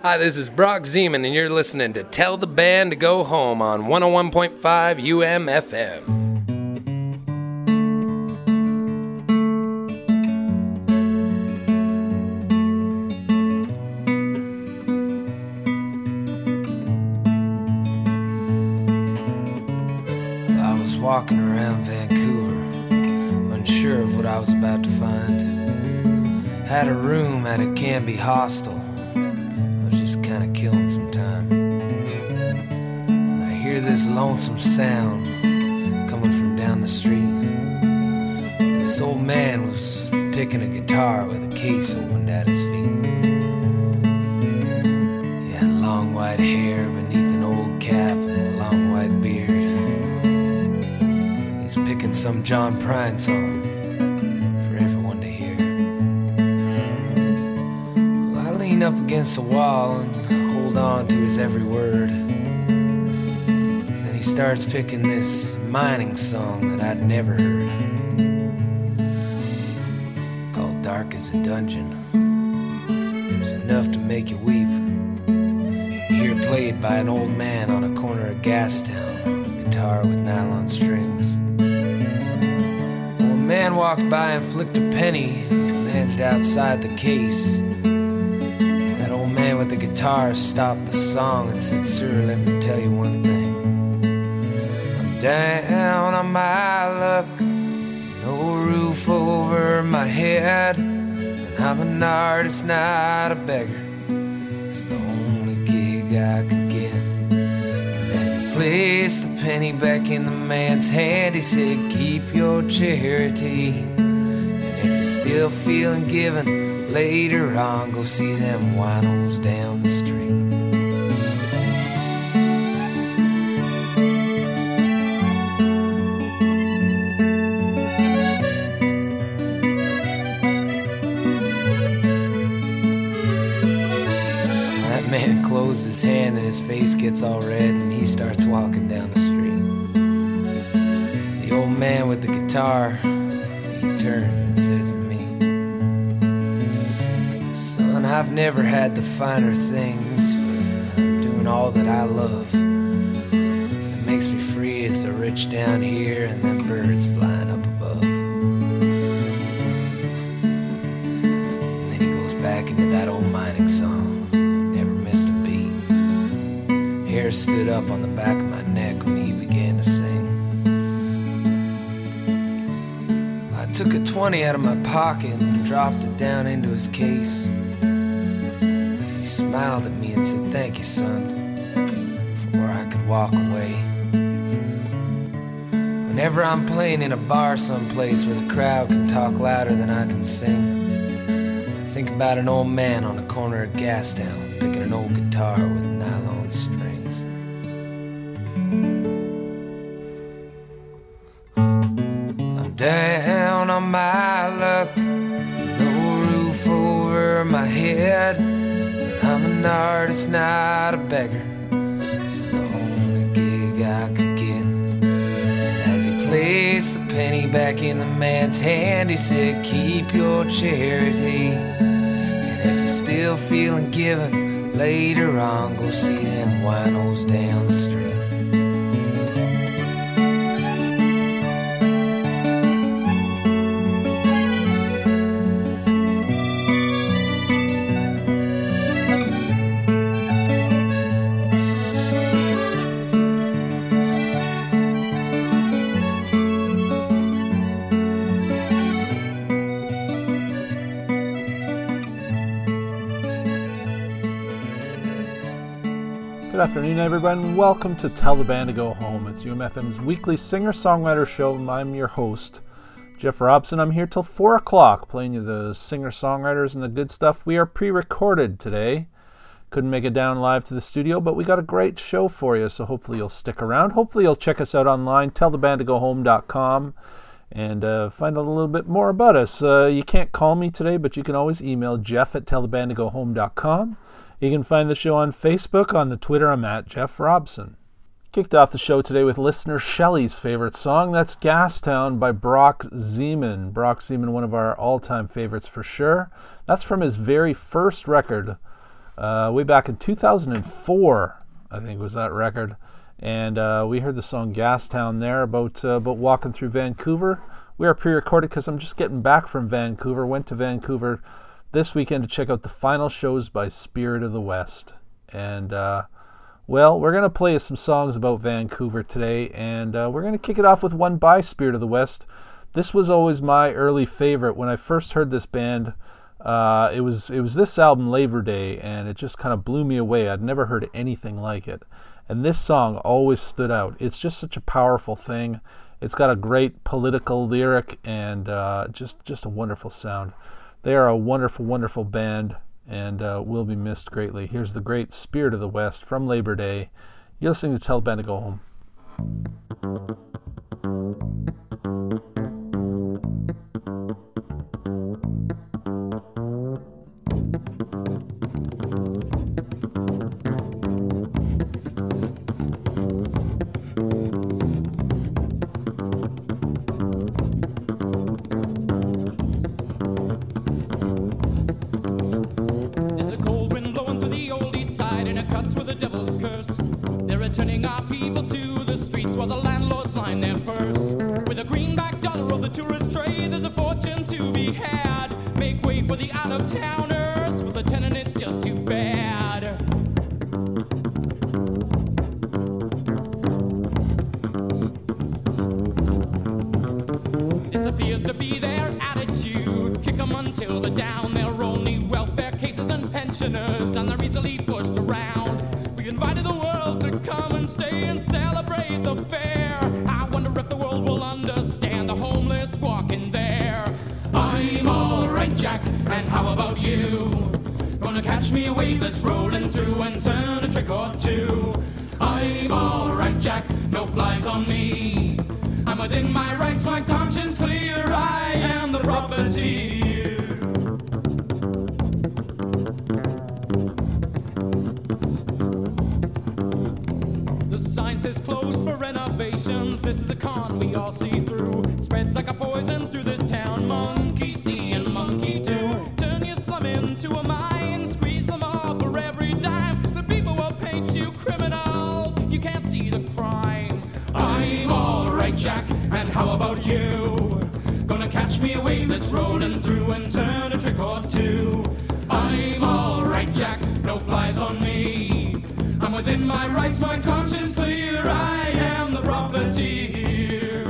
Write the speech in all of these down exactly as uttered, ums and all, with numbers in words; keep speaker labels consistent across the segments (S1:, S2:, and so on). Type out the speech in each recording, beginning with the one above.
S1: Hi, this is Brock Zeman, and you're listening to Tell the Band to Go Home on one oh one point five U M F M.
S2: I was walking around Vancouver, unsure of what I was about to find. Had a room at a Canby hostel. Kind of killing some time. And I hear this lonesome sound coming from down the street. This old man was picking a guitar with a case opened at his feet. He had long white hair beneath an old cap and a long white beard. He's picking some John Prine song for everyone to hear. Well, I lean up against the wall and on to his every word. Then he starts picking this mining song that I'd never heard, called Dark as a Dungeon. It was enough to make you weep. You hear it played by an old man on a corner of Gastown, a guitar with nylon strings. Well, a man walked by and flicked a penny and handed outside the case. Man with the guitar stopped the song and said, "Sir, let me tell you one thing. I'm down on my luck, no roof over my head, and I'm an artist, not a beggar. It's the only gig I could get." And as he placed the penny back in the man's hand, he said, "Keep your charity, and if you're still feeling given, later on, go see them winos down the street." That man closed his hand and his face gets all red and he starts walking down the street. The old man with the guitar, he turns and says to me, "I've never had the finer things, but I'm doing all that I love. It makes me free as the rich down here and them birds flying up above." And then he goes back into that old mining song, never missed a beat. Hair stood up on the back of my neck when he began to sing. I took a twenty out of my pocket and dropped it down into his case. He smiled at me and said, "Thank you, son," before I could walk away. Whenever I'm playing in a bar someplace where the crowd can talk louder than I can sing, I think about an old man on the corner of Gastown picking an old guitar with nylon strings. I'm down on my luck, no roof over my head, I'm an artist, not a beggar. It's the only gig I could get. And as he placed the penny back in the man's hand, he said, "Keep your charity, and if you're still feeling given, later on, go see them winos down the street."
S3: Good afternoon, everyone. Welcome to Tell the Band to Go Home. It's U M F M's weekly singer-songwriter show. I'm your host, Jeff Robson. I'm here till four o'clock playing you the singer-songwriters and the good stuff. We are pre-recorded today. Couldn't make it down live to the studio, but we got a great show for you, so hopefully you'll stick around. Hopefully you'll check us out online, tell the band to go home dot com, and uh, find out a little bit more about us. Uh, you can't call me today, but you can always email Jeff at tell the band to go home dot com. You can find the show on Facebook. On the Twitter, I'm at Jeff Robson. Kicked off the show today with listener Shelley's favorite song. That's Gastown by Brock Zeman. Brock Zeman, one of our all-time favorites for sure. That's from his very first record, Uh, way back in two thousand four, I think was that record. And uh, we heard the song Gastown there about, uh, about walking through Vancouver. We are pre-recorded because I'm just getting back from Vancouver. Went to Vancouver this weekend to check out the final shows by Spirit of the West. And, uh, well, we're going to play some songs about Vancouver today. And uh, we're going to kick it off with one by Spirit of the West. This was always my early favorite. When I first heard this band, uh, it was it was this album, Labor Day, and it just kind of blew me away. I'd never heard anything like it. And this song always stood out. It's just such a powerful thing. It's got a great political lyric and uh, just, just a wonderful sound. They are a wonderful, wonderful band and uh, will be missed greatly. Here's the great Spirit of the West from Labor Day. You're listening to Tell the Band to Go Home.
S4: With the devil's curse, they're returning our people to the streets while the landlords line their purse. With a greenback dollar of the tourist trade, there's a fortune to be had. Make way for the out-of-towners, for the tenant it's just too bad. This appears to be their attitude. Kick 'em until they're down. They're only welfare cases and pensioners, and they're easily pushed around. We invited the world to come and stay and celebrate the fair. I wonder if the world will understand the homeless walking there. I'm alright, Jack, and how about you? Gonna catch me a wave that's rolling through and turn a trick or two. I'm alright, Jack, no flies on me. I'm within my rights, my conscience clear. I am the profiteer. The sign says closed for renovations. This is a con we all see through. Spreads like a poison through this town. Monkey see and monkey do. Turn your slum into a mine. Squeeze them all for every dime. The people will paint you criminals. You can't see the crime. I'm alright, Jack, and how about you? Gonna catch me a wave that's rolling through and turn a trick or two. I'm alright, Jack, no flies on me. I'm within my rights, my conscience clear. I am the profiteer.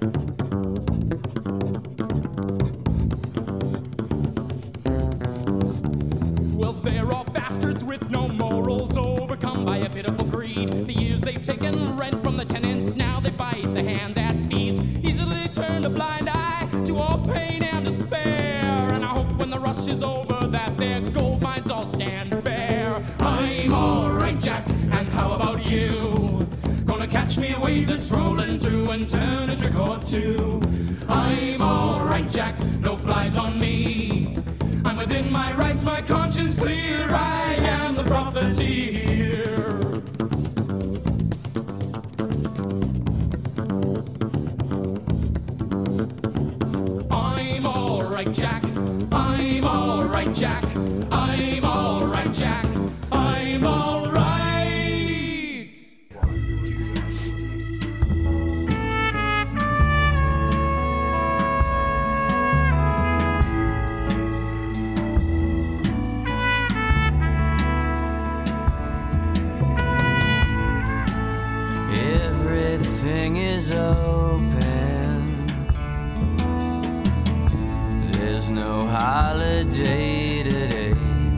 S4: Well, they're all bastards with no morals, overcome by a pitiful greed. The years they've taken rent from the tenants, now they bite the hand that feeds. Easily turn a blind eye to all pain and despair. And I hope when the rush is over that their gold mines all stand bare. I'm alright, Jack, and how about you? Gonna catch me a wave that's rolling through and turn a trick or two. I'm alright, Jack, no flies on me. I'm within my rights, my conscience clear. I am the profiteer. I'm alright, Jack. I'm alright, Jack. I'm alright, Jack. I'm alright.
S5: Everything is open. There's no holiday today.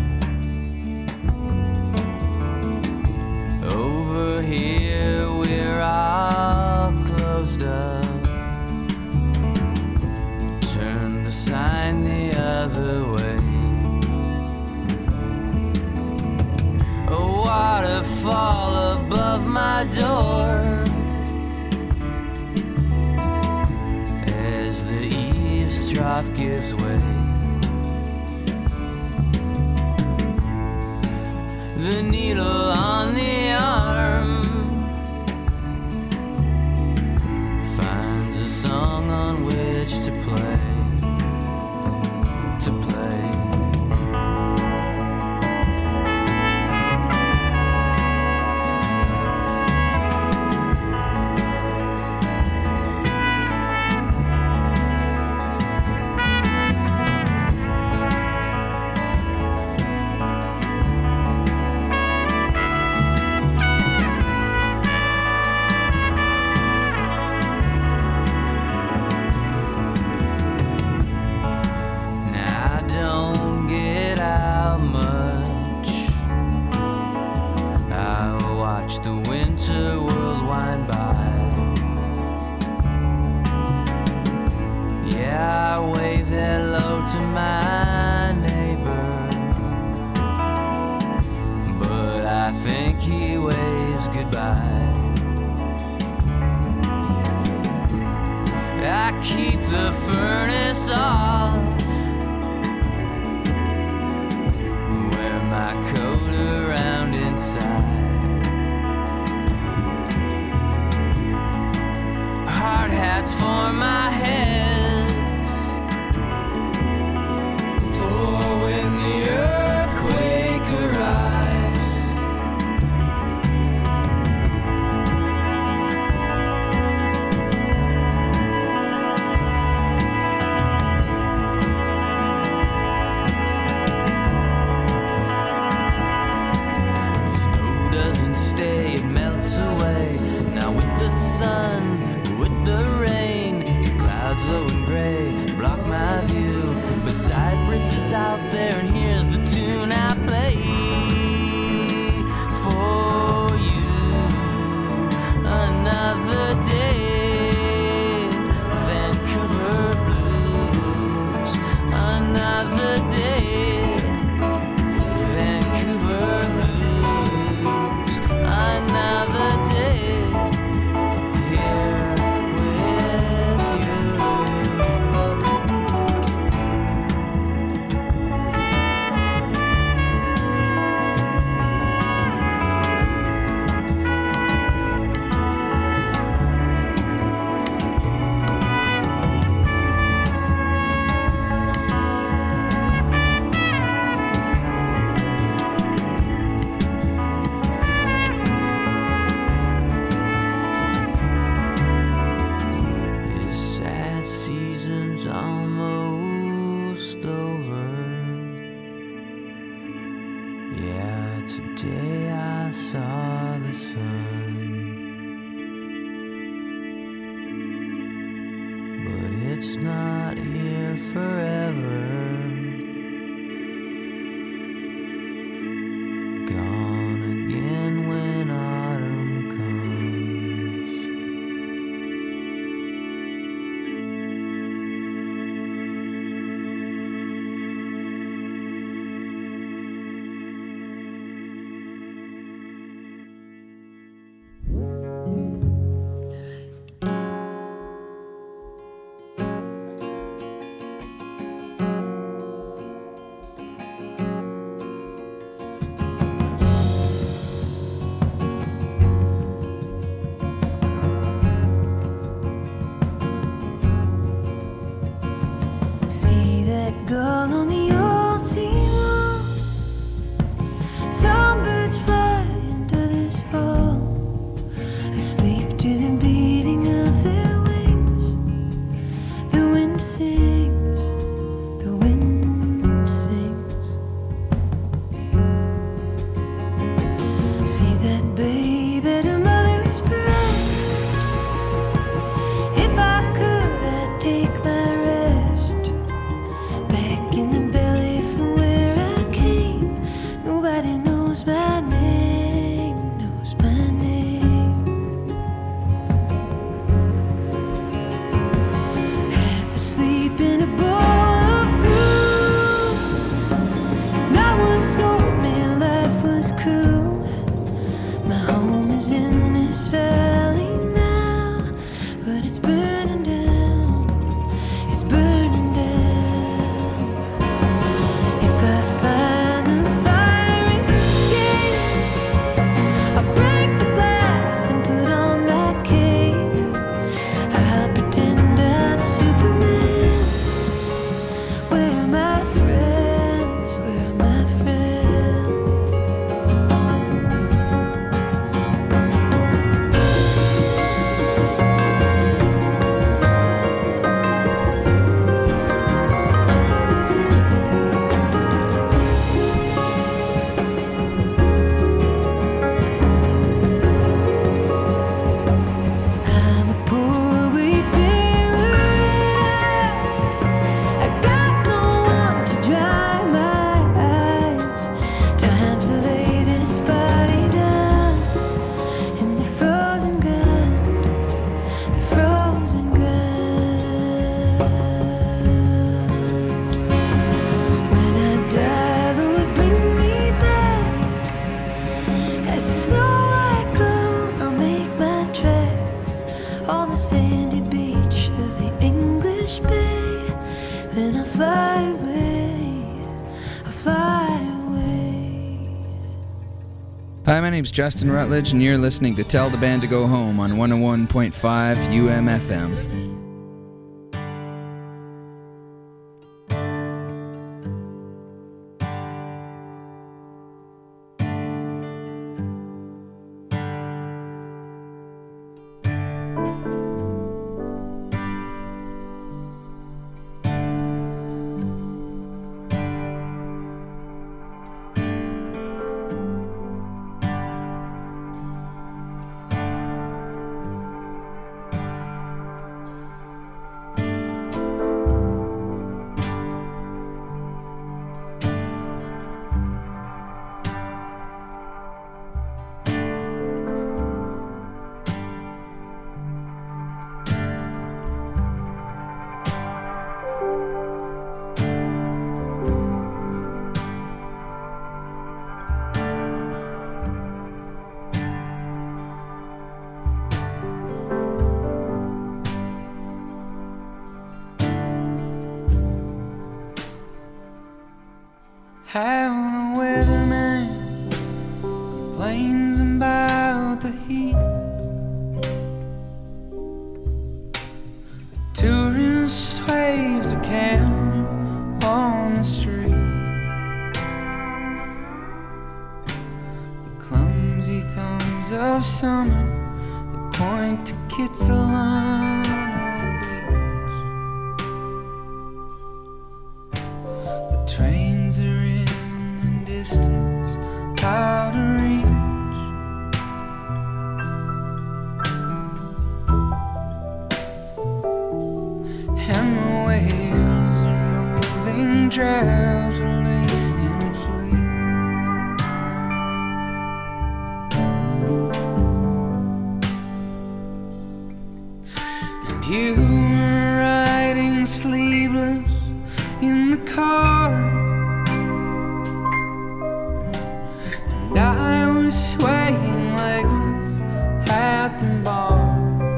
S5: Over here we're all closed up. Turn the sign the other way. A waterfall above my door. As the eaves trough gives way. The needle on the arm finds a song on which to play, to play. I think he waves goodbye. I keep the furnace off, wear my coat around inside. Hard hats for my heads, for when the earthquake arrives. Stay, it melts away. Now with the sun, with the rain, the clouds low and gray block my view. But Cypress is out there, and here's the tune I play for you. Another day, Vancouver blues. Another day, Vancouver blues. Another day here with you. This sad season's almost over. Yeah, today I saw the sun, but it's not here forever. Gone again when autumn comes.
S6: See that girl on the old seawall. Songbirds fly and others fall asleep to the beating of their wings. The wind sings, the wind sings. See that babe at her mother's breast. If I could, I'd take my rest back in the belly from where I came. Nobody knows my name, knows my name. Half asleep in a bowl of brew. No one told me life was cruel. My home
S7: Hi, my name's Justin Rutledge, and you're listening to Tell the Band to Go Home on one oh one point five U M F M.
S8: How the weatherman complains about the heat. The tourist waves a camera on the street. The clumsy thumbs of summer that point to Kitsilano Beach. The trains are in distance, out of reach. And the whales are moving drowsily in fleets. And you were riding sleeveless in the car. I was swaying legless at the bar.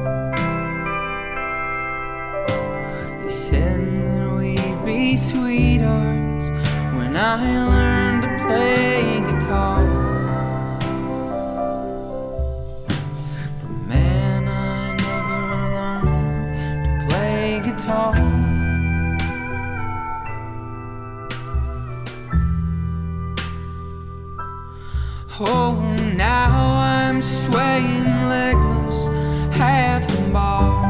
S8: You said that we'd be sweethearts when I learned to play guitar. But man, I never learned to play guitar. Oh, now I'm swaying legless at the bar.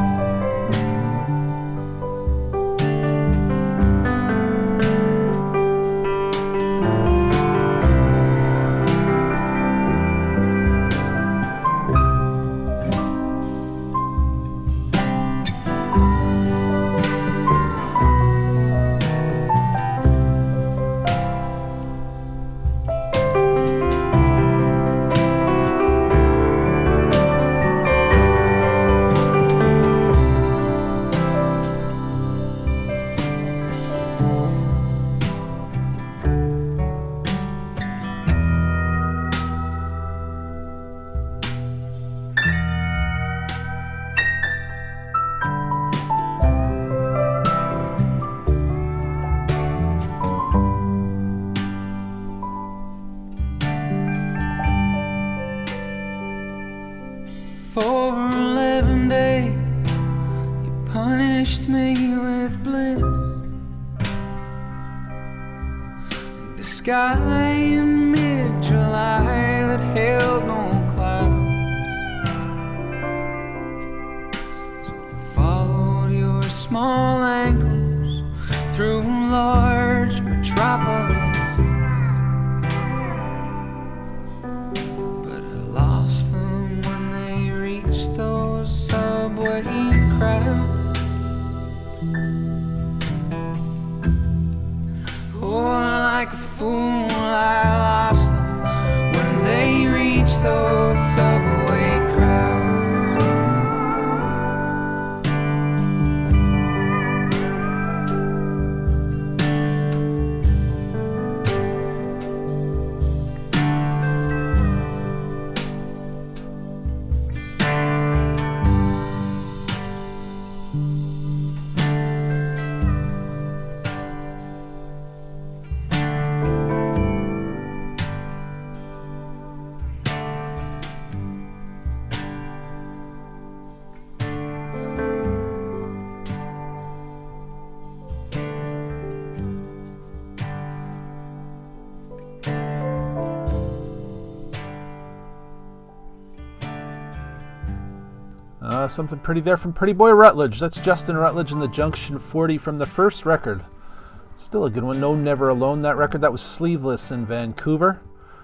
S8: For eleven days you punished me with bliss. The sky in mid-July that held no clouds. So I followed your small ankles through large metropolis. Those subway crowds. Oh, like a fool I lost them when they reached those subway crowds.
S3: Uh, something pretty there from Pretty Boy Rutledge. That's Justin Rutledge and the Junction forty from the first record. Still a good one. No Never Alone, that record. That was Sleeveless in Vancouver.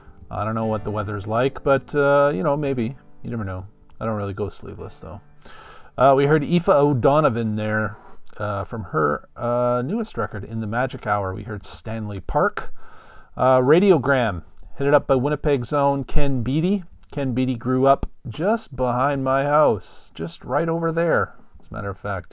S3: I don't know what the weather's like, but, uh, you know, maybe. You never know. I don't really go sleeveless, though. Uh, we heard Aoife O'Donovan there uh, from her uh, newest record, In the Magic Hour. We heard Stanley Park. Uh, Radiogram, headed up by Winnipeg's own Ken Beattie. Ken Beattie grew up just behind my house, just right over there, as a matter of fact.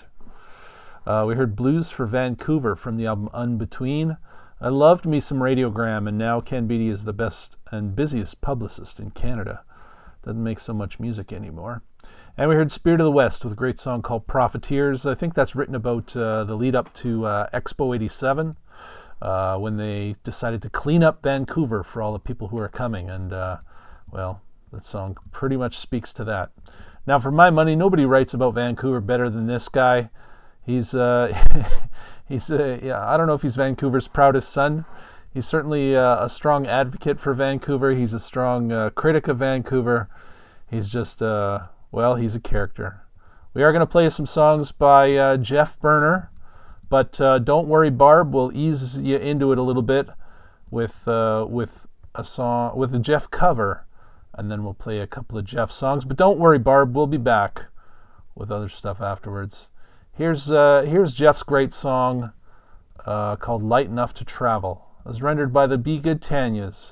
S3: Uh, we heard Blues for Vancouver from the album Unbetween. I loved me some Radiogram, and now Ken Beattie is the best and busiest publicist in Canada. Doesn't make so much music anymore. And we heard Spirit of the West with a great song called Profiteers. I think that's written about uh, the lead up to uh, Expo eighty-seven, uh, when they decided to clean up Vancouver for all the people who are coming. And, uh, well, that song pretty much speaks to that. Now, for my money, nobody writes about Vancouver better than this guy. He's, uh, he's, uh, yeah, I don't know if he's Vancouver's proudest son. He's certainly uh, a strong advocate for Vancouver. He's a strong uh, critic of Vancouver. He's just, uh, well, he's a character. We are going to play some songs by uh, Jeff Berner, but uh, don't worry, Barb. We'll ease you into it a little bit with uh, with a song with a Jeff cover, and then we'll play a couple of Jeff songs. But don't worry, Barb. We'll be back with other stuff afterwards. Here's uh, here's Jeff's great song uh, called "Light Enough to Travel." It was rendered by the Be Good Tanyas.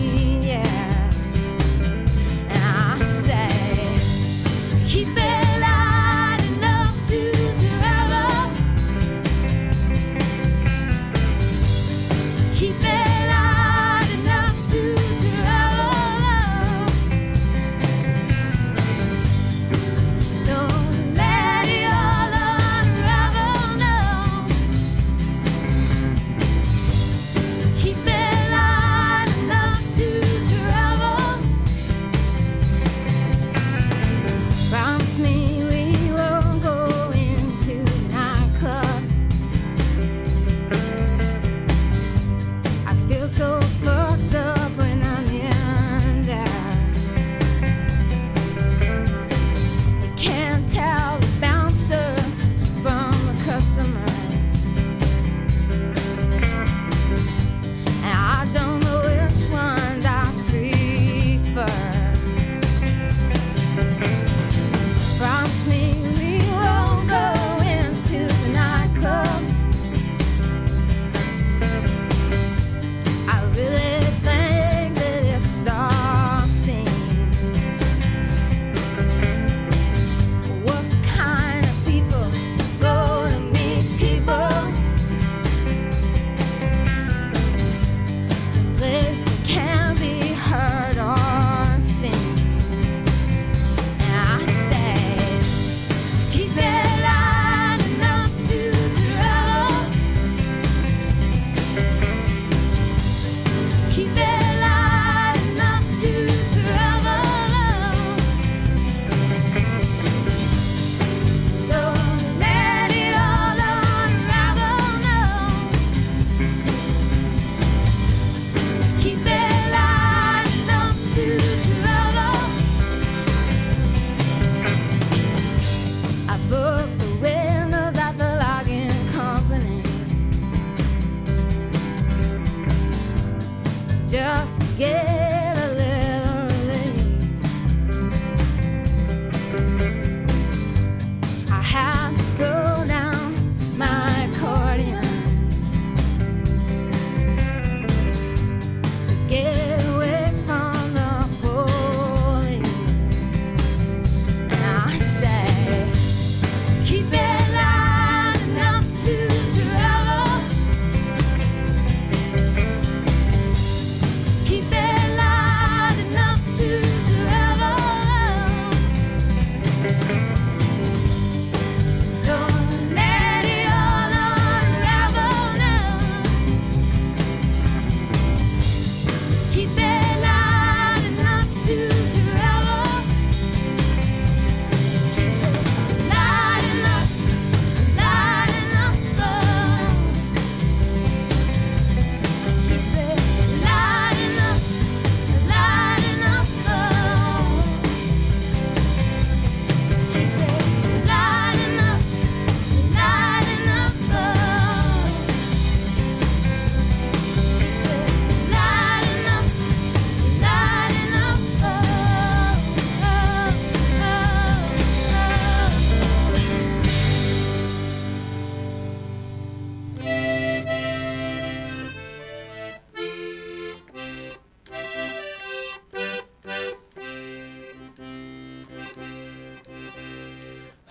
S6: Keep it alive.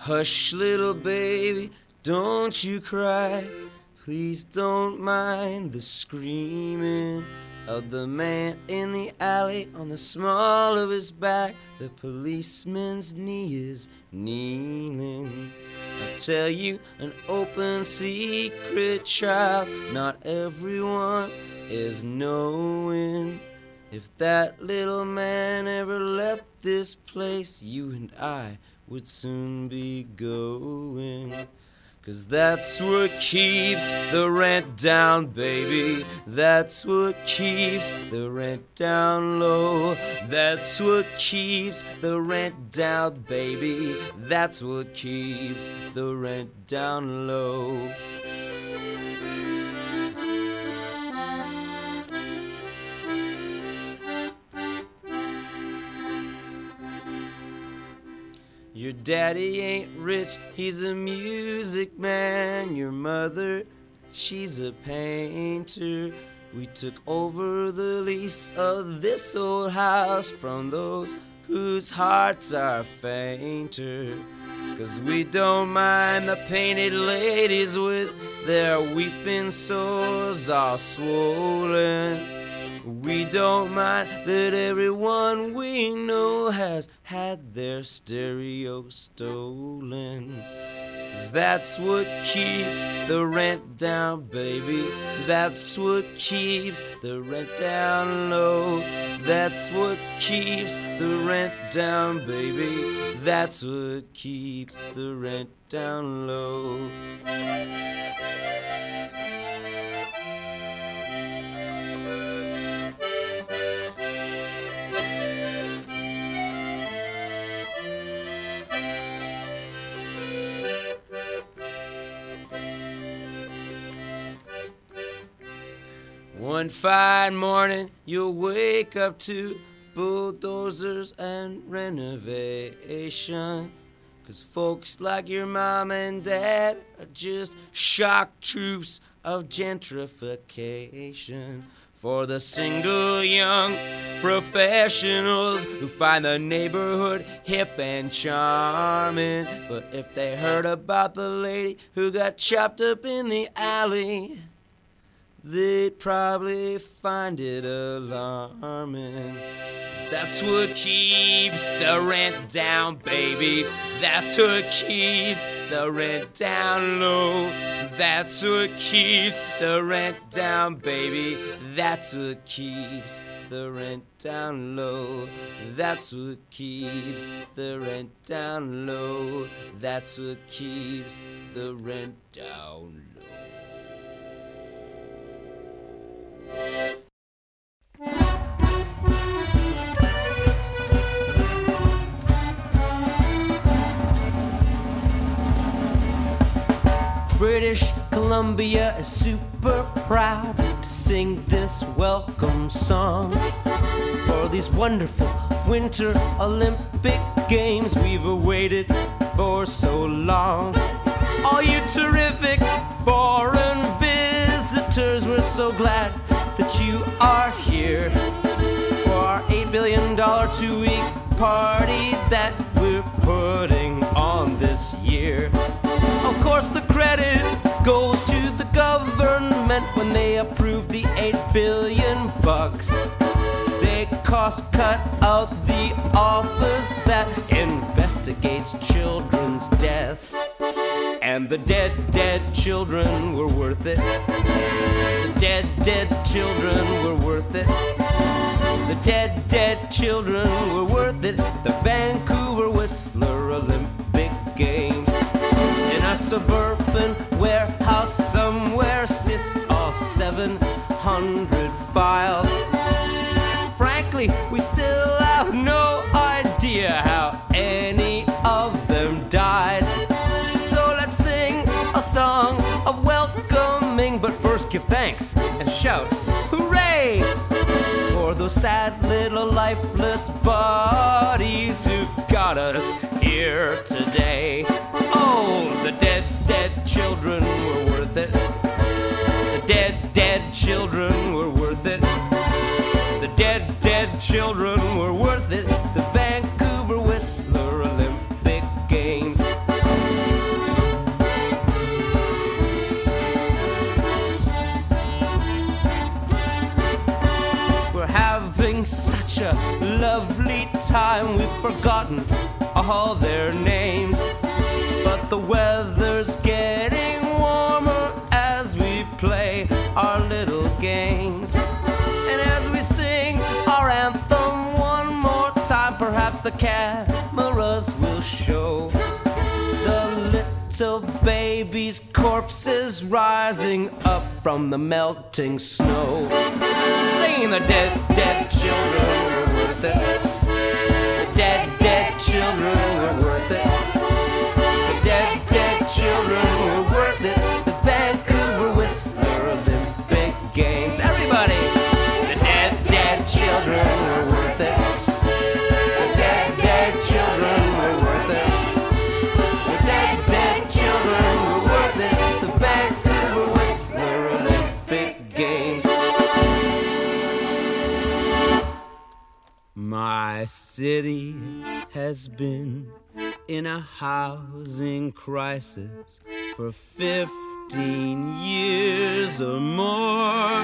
S9: Hush, little baby, don't you cry. Please don't mind the screaming of the man in the alley. On the small of his back, the policeman's knee is kneeling. I'll tell you an open secret, child. Not everyone is knowing. If that little man ever left this place, you and I would soon be going. 'Cause that's what keeps the rent down, baby. That's what keeps the rent down low. That's what keeps the rent down, baby. That's what keeps the rent down low. Your daddy ain't rich, he's a music man. Your mother, she's a painter. We took over the lease of this old house from those whose hearts are fainter. 'Cause we don't mind the painted ladies with their weeping sores all swollen. We don't mind that everyone we know has had their stereo stolen. 'Cause that's what keeps the rent down, baby. That's what keeps the rent down low. That's what keeps the rent down, baby. That's what keeps the rent down low. One fine morning, you'll wake up to bulldozers and renovation. 'Cause folks like your mom and dad are just shock troops of gentrification. For the single young professionals who find the neighborhood hip and charming. But if they heard about the lady who got chopped up in the alley, they'd probably find it alarming. That's what keeps the rent down, baby. That's what keeps the rent down low. That's what keeps the rent down, baby. That's what keeps the rent down low. That's what keeps the rent down low. That's what keeps the rent down low. British Columbia is super proud to sing this welcome song for these wonderful Winter Olympic Games we've awaited for so long. All you terrific foreign visitors, we're so glad that you are here for our eight billion dollars two-week party that we're putting on this year. Of course, the credit goes to the government when they approve the eight billion bucks. They cost cut out the office that investigates children's deaths. And the dead, dead children were worth it. The dead, dead children were worth it. The dead, dead children were worth it. The Vancouver Whistler Olympic Games. In a suburban warehouse somewhere sits all seven hundred files. Frankly, we still have no idea how any of them died. So let's sing a song of welcoming, but first give thanks and shout hooray for those sad little lifeless bodies who got us here today. Oh, the dead, dead children were worth it. The dead, dead children were worth it. The dead, dead children were worth it. The Vancouver Whistler Olympic Games. we've forgotten all their names. But the weather's getting warmer as we play our little games. And as we sing our anthem one more time, perhaps the cameras will show the little baby's corpses rising up from the melting snow. Singing the dead, dead children were worth it. The dead, dead children were worth it. The dead, dead children were worth it. The Vancouver Whistler Olympic Games. Everybody! The dead, dead children were worth it. The dead, dead children were worth it. The dead, dead children were worth it. The Vancouver Whistler Olympic Games. My city has been in a housing crisis for fifteen years or more.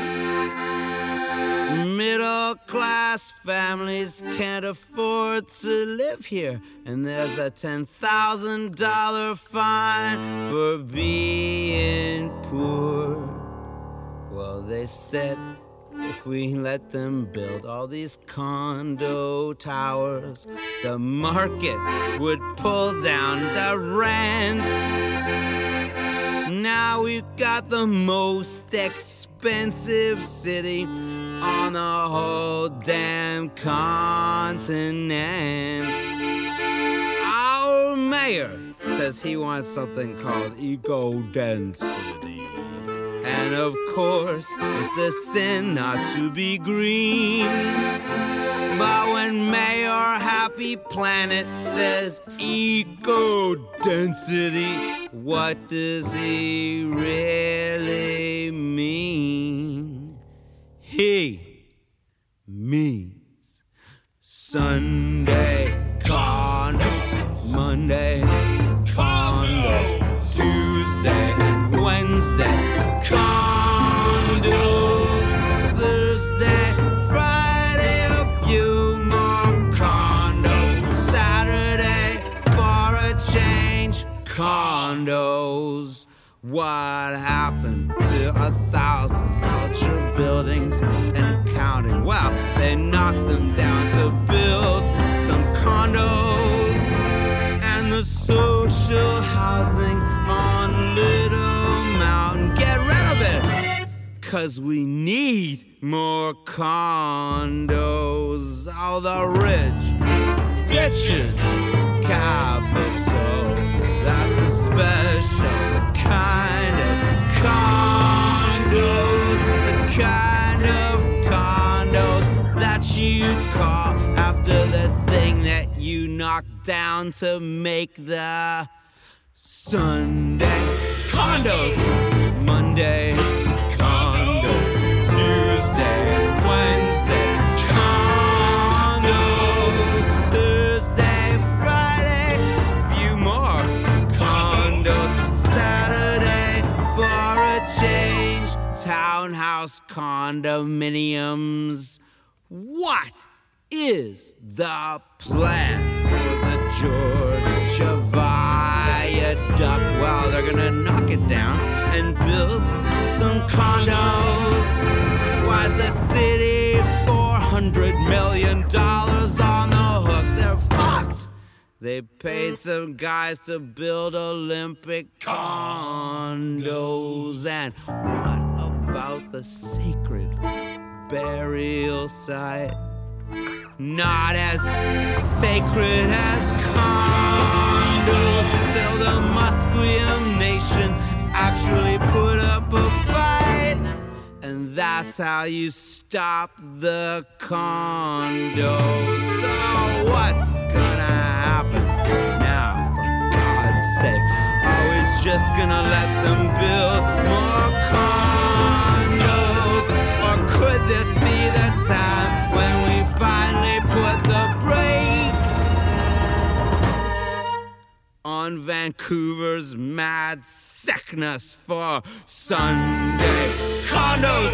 S9: Middle-class families can't afford to live here, and there's a ten thousand dollars fine for being poor. Well, they said if we let them build all these condo towers, the market would pull down the rent. Now we've got the most expensive city on the whole damn continent. Our mayor says he wants something called eco-density. And of course, it's a sin not to be green. But when Mayor Happy Planet says eco-density, what does he really mean? He means Sunday condos, Monday condos, Tuesday and Wednesday condos, Thursday, Friday a few more condos, Saturday for a change condos. What happened to a thousand culture buildings and counting? Well, they knocked them down to build some condos. And the social housing on Little Mountain, get rid of it, 'cause we need more condos. All the rich, Richard's capital, that's a special kind of condos, the kind of condos that you call after the thing that you knocked down to make the Sunday condos, Monday condos, Tuesday and Wednesday condos, Thursday, Friday, a few more condos, Saturday for a change, townhouse condominiums. What is the plan for the Georgia Viaduct? Well, they're gonna knock it down and build some condos. Why's the city four hundred million dollars on the hook? They're fucked. They paid some guys to build Olympic condos. And what about the sacred burial site? Not as sacred as condos, till the Musqueam Nation actually put up a fight. And that's how you stop the condos. So what's gonna happen now, for God's sake? Are we just gonna let them build more condos? Or could this be the time when we finally put the brakes on Vancouver's mad sickness for Sunday condos,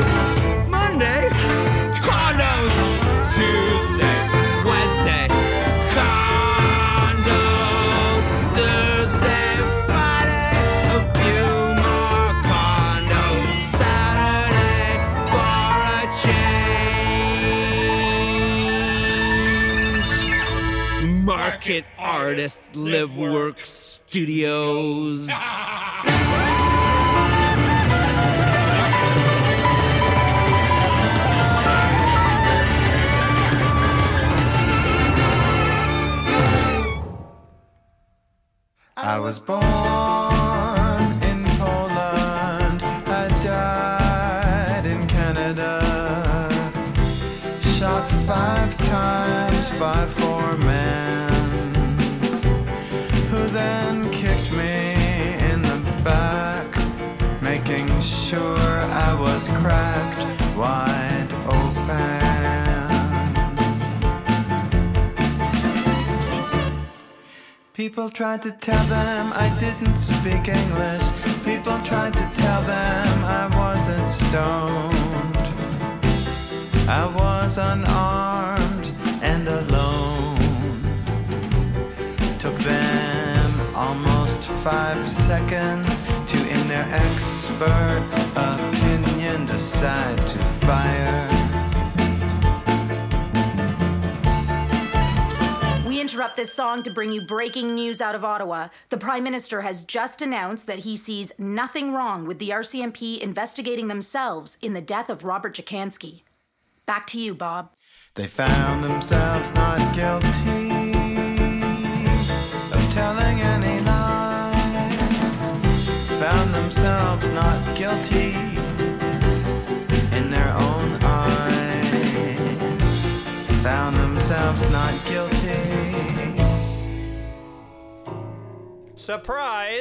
S9: Monday condos, Tuesday, Wednesday condos?
S10: Racket Artist Liveworks Studios.
S11: I was born in Poland, I died in Canada, shot five times by four men, who then kicked me in the back, making sure I was cracked wide open. People tried to tell them I didn't speak English. People tried to tell them I wasn't stoned. I was unarmed and alone. Took them almost five seconds to, in their expert opinion, decide to fire.
S12: We interrupt this song to bring you breaking news out of Ottawa. The Prime Minister has just announced that he sees nothing wrong with the R C M P investigating themselves in the death of Robert Jacansky. Back to you, Bob.
S11: They found themselves not guilty of telling any lies. Found themselves not guilty in their own eyes. Found themselves not guilty.
S13: Surprise!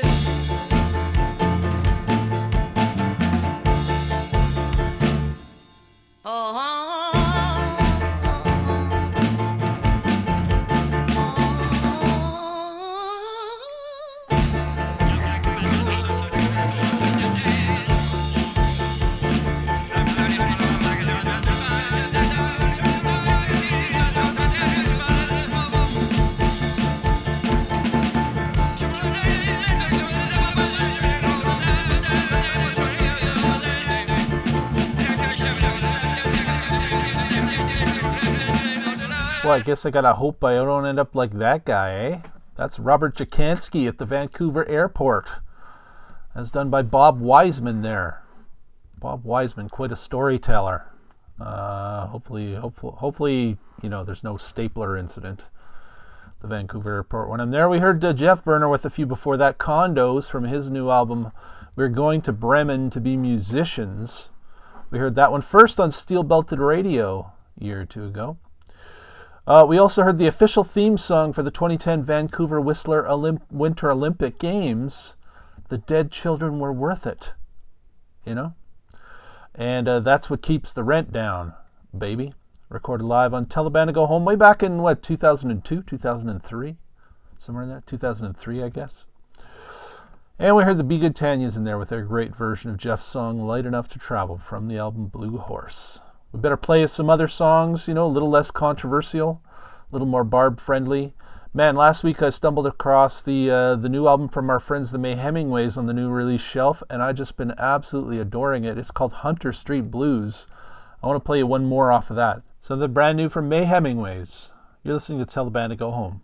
S3: Well, I guess I gotta hope I don't end up like that guy, eh? That's Robert Jacansky at the Vancouver airport, as done by Bob Wiseman there. Bob Wiseman, quite a storyteller. Uh, hopefully, hopefully, hopefully, you know, there's no stapler incident at the Vancouver airport. When I'm there, we heard uh, Jeff Berner with a few before that, Condos, from his new album, We're Going to Bremen to Be Musicians. We heard that one first on Steel Belted Radio a year or two ago. Uh, we also heard the official theme song for the twenty ten Vancouver Whistler Olymp- Winter Olympic Games, The Dead Children Were Worth It. You know? And uh, that's what keeps the rent down, baby. Recorded live on Tell the Band to Go Home way back in, what, two thousand two, two thousand three? Somewhere in there? two thousand three, I guess. And we heard the Be Good Tanyas in there with their great version of Jeff's song, Light Enough to Travel, from the album Blue Horse. We better play some other songs, you know, a little less controversial, a little more Barb-friendly. Man, last week I stumbled across the uh, the new album from our friends the May Hemingways on the new release shelf, and I've just been absolutely adoring it. It's called Hunter Street Blues. I want to play you one more off of that. Something brand new from May Hemingways. You're listening to Tell the Band to Go Home.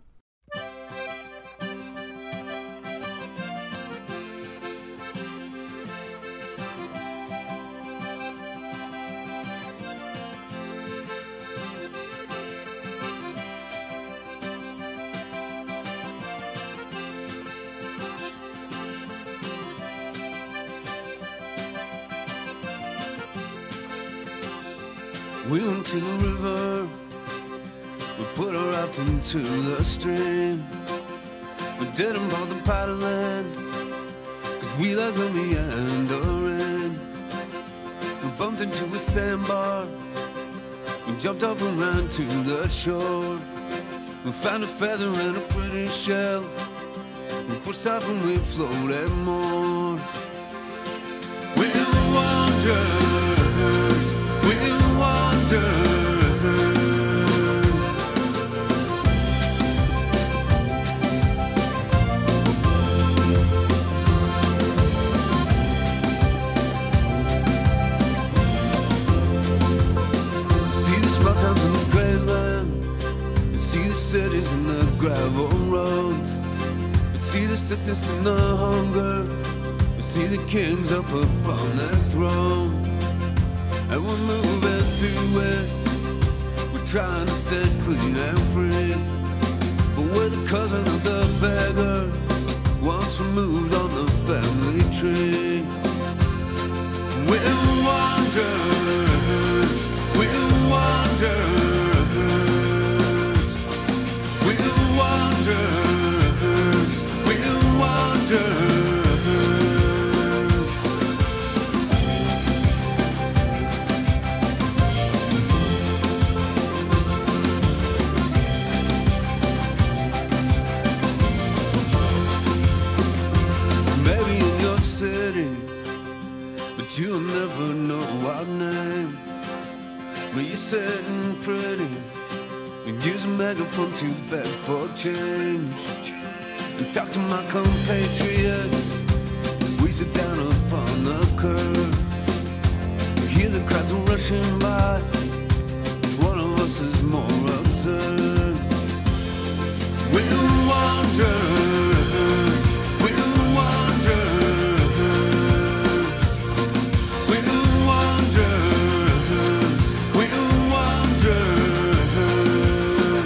S14: We went to the river, we put her out into the stream. We didn't bother paddling, cause we like the meandering. We bumped into a sandbar, we jumped up and ran to the shore. We found a feather and a pretty shell, we pushed off and we floated more. We're wanderers, we're wanderers. See the small towns in the Grand Line, see the cities in the gravel see the sickness and the hunger. We see the kings up upon their throne. And we're moving through it. We're trying to stay clean and free. But we're the cousin of the beggar, once removed on the family tree. We're wanderers, we're wanderers, we're wanderers, we're wanderers. Maybe in your city, but you'll never know our name. When you're sitting pretty and use a megaphone to beg for change, and talk to my compatriots. We sit down upon the curb, hear the crowds are rushing by. Each one of us is more absurd. We're wanderers, we're wanderers, we're wanderers, we're wanderers.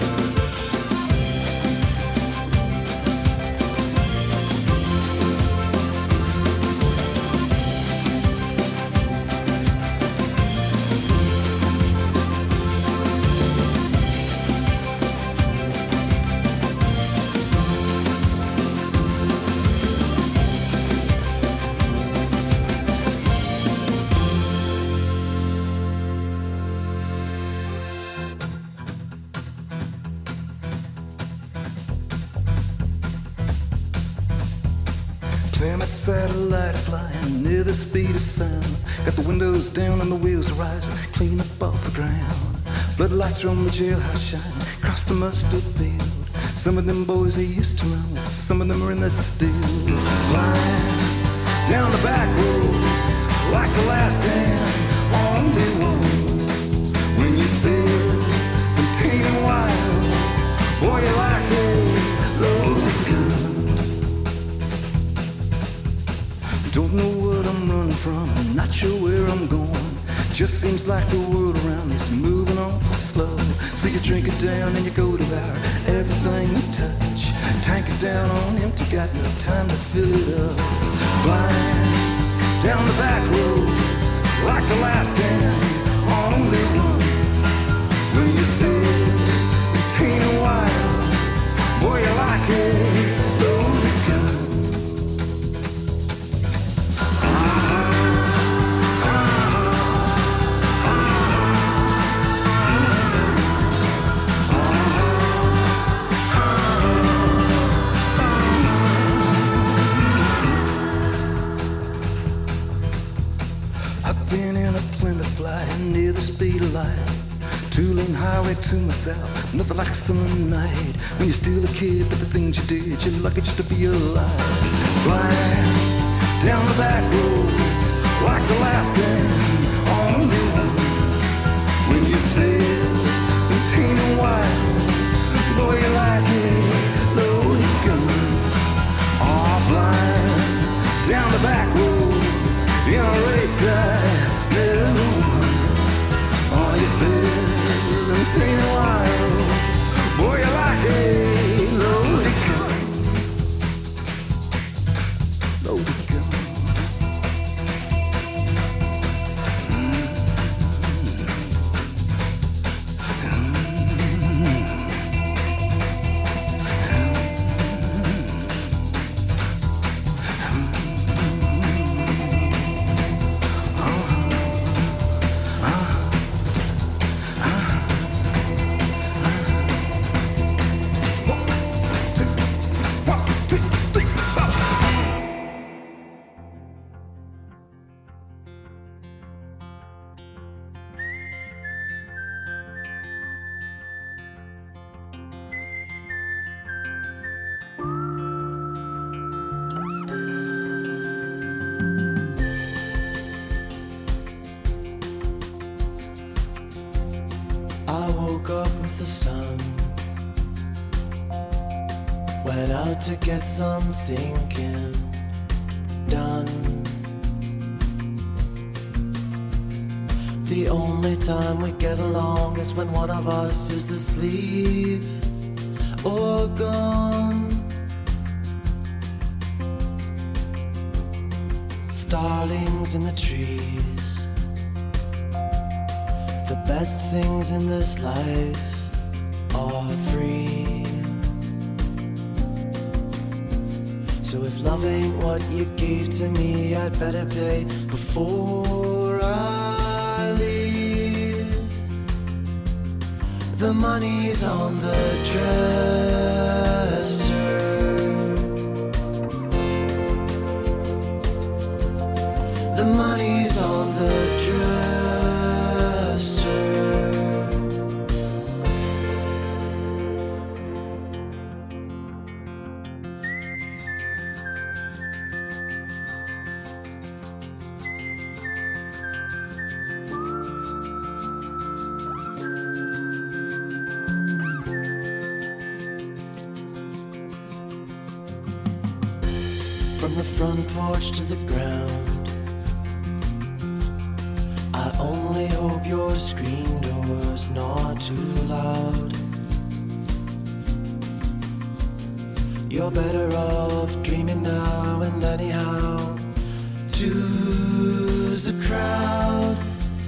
S13: Plymouth satellite flying near the speed of sound. Got the windows down and the wheels are rising, clean up off the ground. Floodlights from the jailhouse shining across the mustard field. Some of them boys they used to run with, some of them are in the still. Flying down the back roads like the last and only one. When you sail from teen and wild, boy you like a loaded gun. Don't know what I'm running from, I'm not sure where I'm going. Just seems like the world around me's moving awful slow. So you drink it down and you go devour everything you touch. Tank is down on empty, got no time to fill it up. Flying down the back roads like the last and only one. When you sail from teen and wild, boy you like it loaded gun. Near the speed of light, two-lane highway to myself, nothing like a summer night. When you're still a kid, but the things you did, you're lucky just to be alive. Flying down the back roads like the last and only one. When you sail from teen and wild, boy you like it loaded gun. Oh, flying down the back roads in a race I never won. Oh, you said I'm teen and wild, boy you like a loaded gun, loaded gun.
S2: Went out to get some thinking done. The only time we get along is when one of us is asleep or gone. Starlings in the trees, the best things in this life are free. So if love ain't what you gave to me, I'd better pay before I leave. The money's on the dresser. The money's on the dresser. From the front porch to the ground, I only hope your screen door's not too loud. You're better off dreaming now, and anyhow, two's a crowd.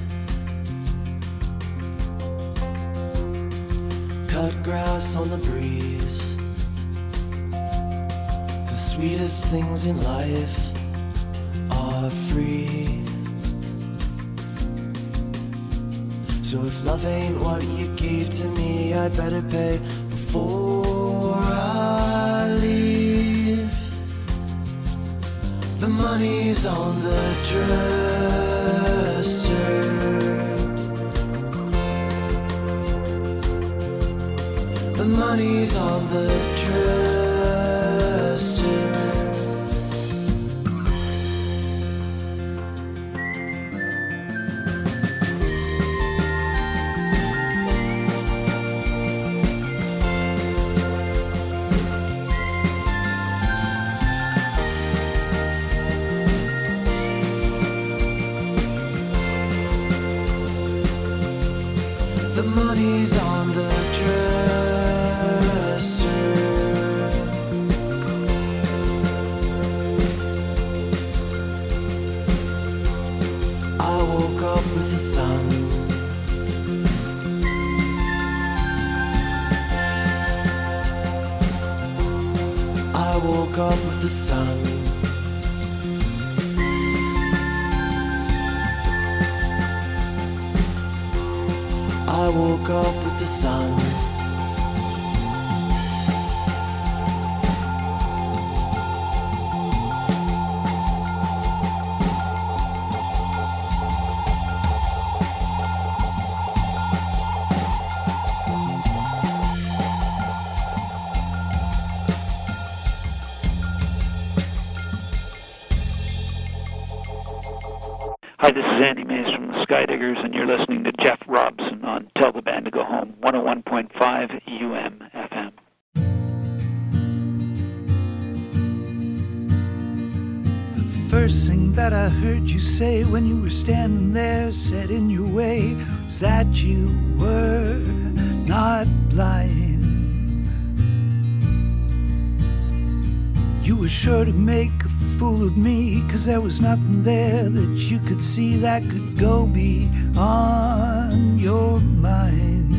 S2: Cut grass on the breeze. The sweetest things in life are free. So if love ain't what you gave to me, I'd better pay before I leave. The money's on the dresser. The money's on the dresser. The money's on the dresser. I woke up with the sun. I woke up with the sun. I woke up with the sun.
S15: Hi, this is Andy Mays from the Skydiggers, and you're listening to Jeff Robson on Tell the Band to Go Home, one oh one point five U M F M.
S16: The first thing that I heard you say when you were standing there, set in your way, was that you were not lying. You were sure to make a fool of me, 'cause there was nothing there that you could see that could go beyond your mind.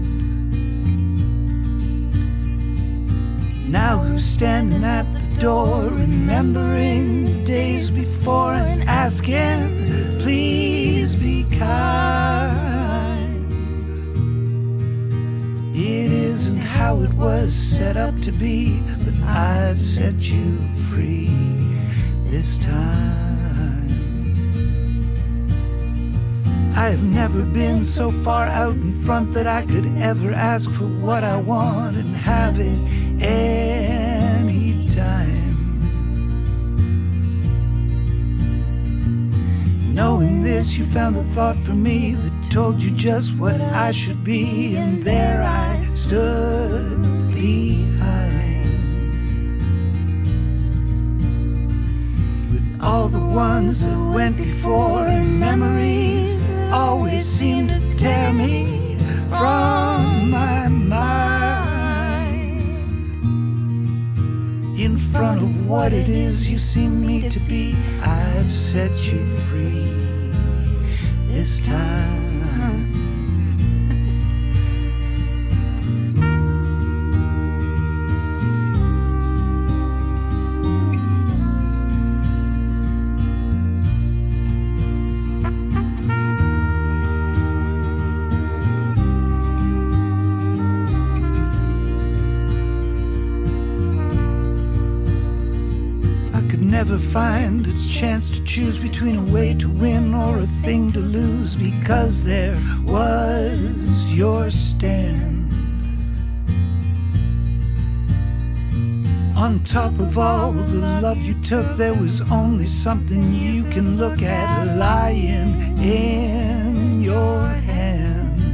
S16: Now who's standing at the door, remembering the days before and asking, please be kind. It isn't how it was set up to be, but I've set you free this time. I've never been so far out in front that I could ever ask for what I want and have it any time. Knowing this, you found a thought for me that told you just what I should be, and there I stood behind. the ones that went before, and memories that always seem to tear me from my mind. In front of what it is you seem me to be, I've set you free this time. Never find a chance to choose between a way to win or a thing to lose, because there was your stand. On top of all the love you took, there was only something you can look at lying in your hand.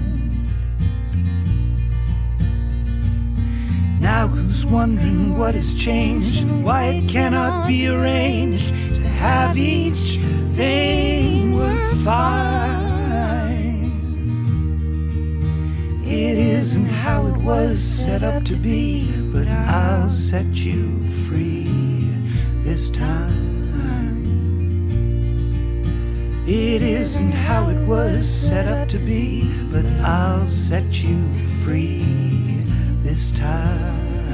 S16: Now who's wondering what has changed and why it cannot be arranged to have each thing work fine? It isn't how it was set up to be, but I'll set you free this time. It isn't how it was set up to be, but I'll set you free this time.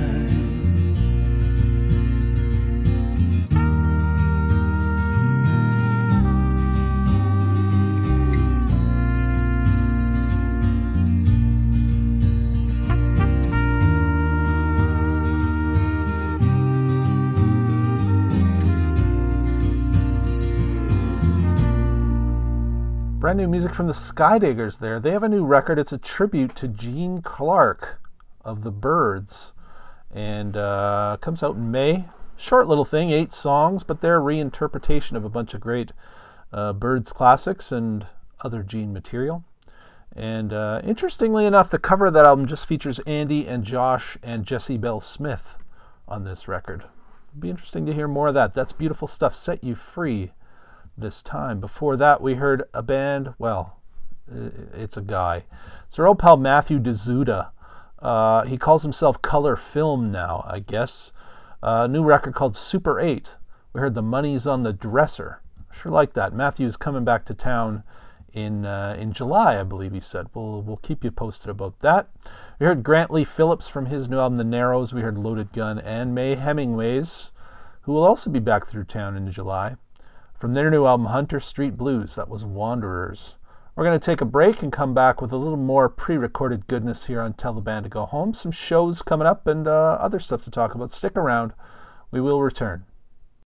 S3: Brand new music from the Skydiggers there. They have a new record. It's a tribute to Gene Clark of the Byrds, and uh, comes out in May. Short little thing, eight songs, but their reinterpretation of a bunch of great uh, Byrds classics and other Gene material. And uh, interestingly enough, the cover of that album just features Andy and Josh and Jessie Belle Smith on this record. It'll be interesting to hear more of that. That's beautiful stuff. Set You Free this time. Before that, we heard a band, well, it's a guy. It's our old pal Matthew DeZuda. Uh, he calls himself Color Film now, I guess. A uh, new record called Super eight. We heard The Money's on the Dresser. Sure like that. Matthew's coming back to town in uh, in July, I believe he said. We'll we'll keep you posted about that. We heard Grant Lee Phillips from his new album The Narrows. We heard Loaded Gun and May Hemingways, who will also be back through town in July. From their new album Hunter Street Blues, that was Wanderers. We're going to take a break and come back with a little more pre-recorded goodness here on Tell the Band to Go Home. Some shows coming up and uh, other stuff to talk about. Stick around. We will return.